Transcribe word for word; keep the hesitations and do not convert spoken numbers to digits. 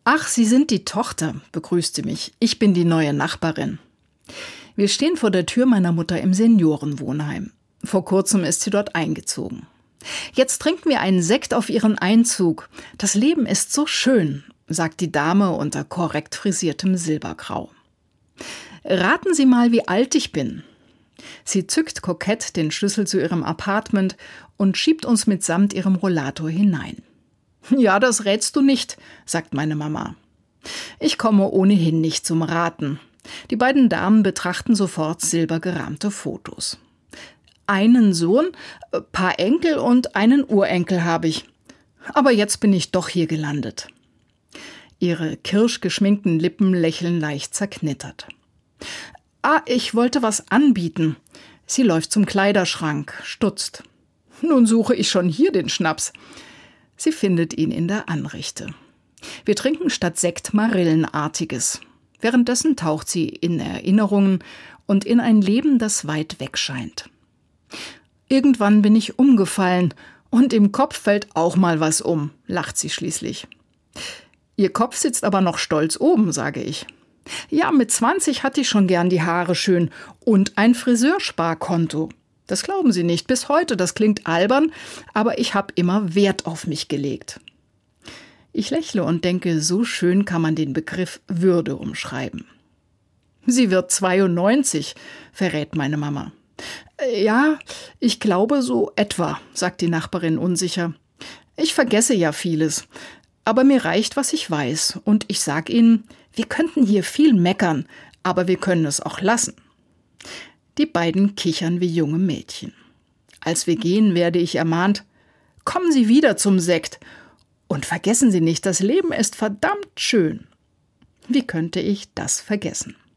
Ach, Sie sind die Tochter, begrüßt sie mich. Ich bin die neue Nachbarin. Wir stehen vor der Tür meiner Mutter im Seniorenwohnheim. Vor kurzem ist sie dort eingezogen. Jetzt trinken wir einen Sekt auf ihren Einzug. Das Leben ist so schön, sagt die Dame unter korrekt frisiertem Silbergrau. Raten Sie mal, wie alt ich bin. Sie zückt kokett den Schlüssel zu ihrem Apartment und schiebt uns mitsamt ihrem Rollator hinein. Ja, das rätst du nicht, sagt meine Mama. Ich komme ohnehin nicht zum Raten. Die beiden Damen betrachten sofort silbergerahmte Fotos. Einen Sohn, paar Enkel und einen Urenkel habe ich. Aber jetzt bin ich doch hier gelandet. Ihre kirschgeschminkten Lippen lächeln leicht zerknittert. Ah, ich wollte was anbieten. Sie läuft zum Kleiderschrank, stutzt. Nun suche ich schon hier den Schnaps. Sie findet ihn in der Anrichte. Wir trinken statt Sekt Marillenartiges. Währenddessen taucht sie in Erinnerungen und in ein Leben, das weit weg scheint. Irgendwann bin ich umgefallen und im Kopf fällt auch mal was um, lacht sie schließlich. Ihr Kopf sitzt aber noch stolz oben, sage ich. Ja, mit zwanzig hatte ich schon gern die Haare schön und ein Friseursparkonto. Das glauben Sie nicht, bis heute, das klingt albern, aber ich habe immer Wert auf mich gelegt. Ich lächle und denke, so schön kann man den Begriff Würde umschreiben. Sie wird zweiundneunzig, verrät meine Mama. Ja, ich glaube so etwa, sagt die Nachbarin unsicher. Ich vergesse ja vieles, aber mir reicht, was ich weiß. Und ich sag Ihnen, wir könnten hier viel meckern, aber wir können es auch lassen. Die beiden kichern wie junge Mädchen. Als wir gehen, werde ich ermahnt, kommen Sie wieder zum Sekt und vergessen Sie nicht, das Leben ist verdammt schön. Wie könnte ich das vergessen?